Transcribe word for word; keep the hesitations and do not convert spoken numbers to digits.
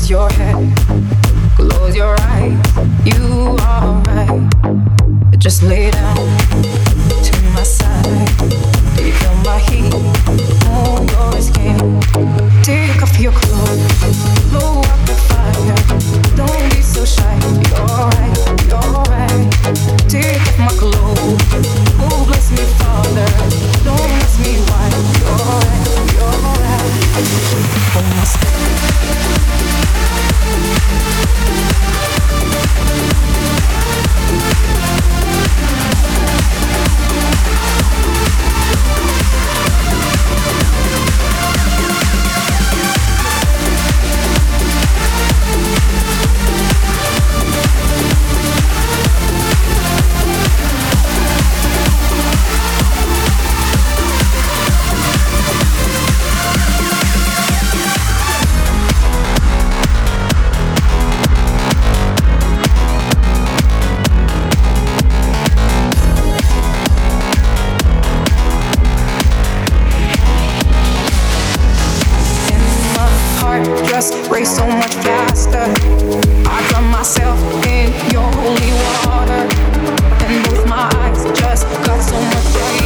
your head, close your eyes. You are right. Just lay down to my side. Do you feel my heat on your skin? Take off your clothes, blow up the fire. Don't be so shy. You're right, you're right. Take off my clothes. Oh, bless me, Father. Don't ask me why. You're right, you're right. Oh, my step. Race so much faster. I drown myself in your holy water, and both my eyes just got so much brighter.